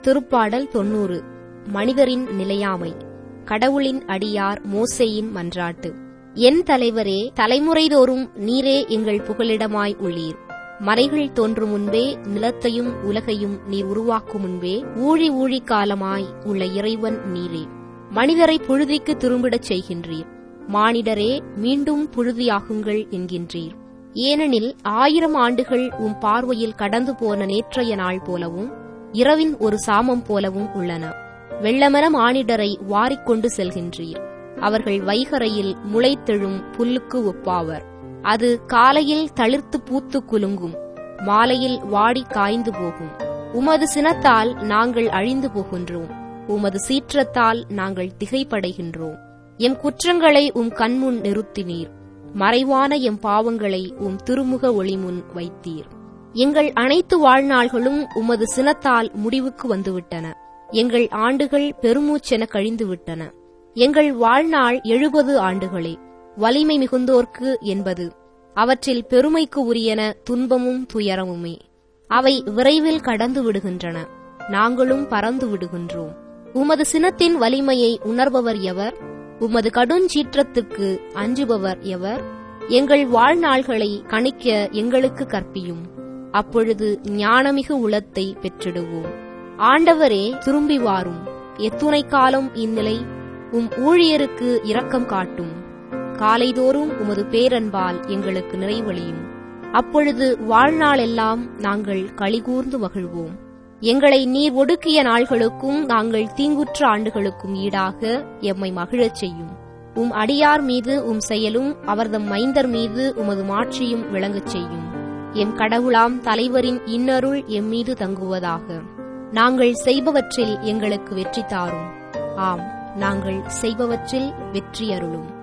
திருப்பாடல் 90. மனிதரின் நிலையாமை. கடவுளின் அடியார் மோசேயின் மன்றாட்டு. என் தலைவரே, தலைமுறைதோறும் நீரே எங்கள் புகலிடமாய் உள்ளீர். மலைகள் தோன்றும் முன்பே, நிலத்தையும் உலகையும் நீர் உருவாக்கும் முன்பே, ஊழி காலமாய் உள்ள இறைவன் நீரே. மனிதரை புழுதிக்கு திரும்பிடச் செய்கின்றீர். மானிடரே, மீண்டும் புழுதியாகுங்கள் என்கின்றீர். ஏனெனில் 1000 ஆண்டுகள் உம் பார்வையில் கடந்து போன நேற்றைய நாள் போலவும் இரவின் ஒரு சாமம் போலவும் உள்ளன. வெள்ளமென மானிடரை வாரிக்கொண்டு செல்கின்றீர். அவர்கள் வைகரையில் முளைத்தெழும் புல்லுக்கு ஒப்பாவர். அது காலையில் தளிர்த்து பூத்து குலுங்கும், மாலையில் வாடி காய்ந்து போகும். உமது சினத்தால் நாங்கள் அழிந்து போகின்றோம். உமது சீற்றத்தால் நாங்கள் திகைப்படைகின்றோம். எம் குற்றங்களை உம் கண்முன் நிறுத்தினீர். மறைவான எம் பாவங்களை உம் திருமுக ஒளிமுன் வைத்தீர். எங்கள் அனைத்து வாழ்நாள்களும் உமது சினத்தால் முடிவுக்கு வந்துவிட்டன. எங்கள் ஆண்டுகள் பெருமூச்சென கழிந்துவிட்டன. எங்கள் வாழ்நாள் 70 ஆண்டுகளே. வலிமை மிகுந்தோர்க்கு என்பது. அவற்றில் பெருமைக்கு உரியன துன்பமும் துயரமுமே. அவை விரைவில் கடந்து விடுகின்றன. நாங்களும் பறந்து விடுகின்றோம். உமது சினத்தின் வலிமையை உணர்பவர் எவர்? உமது கடுஞ்சீற்றத்திற்கு அஞ்சுபவர் எவர்? எங்கள் வாழ்நாள்களை கணிக்க எங்களுக்கு கற்பியும். அப்பொழுது ஞானமிகு உளத்தை பெற்றிடுவோம். ஆண்டவரே, திரும்பி வாரும். எத்துணை காலம் இந்நிலை? உம் ஊழியருக்கு இரக்கம் காட்டும். காலைதோறும் உமது பேரன்பால் எங்களுக்கு நிறைவளியும். அப்பொழுது வாழ்நாளெல்லாம் நாங்கள் களிகூர்ந்து மகிழ்வோம். எங்களை நீர் ஒடுக்கிய நாள்களுக்கும் நாங்கள் தீங்குற்ற ஆண்டுகளுக்கும் ஈடாக எம்மை மகிழச் செய்யும். உம் அடியார் மீது உம் செயலும் அவர்தம் மைந்தர் மீது உமது மாட்சியும் விளங்கச் செய்யும். எம் கடவுளாம் தலைவரின் இன்னருள் எம்மீது தங்குவதாக. நாங்கள் செய்பவற்றில் எங்களுக்கு வெற்றி தாரும். ஆம், நாங்கள் செய்பவற்றில் வெற்றி அருளும்.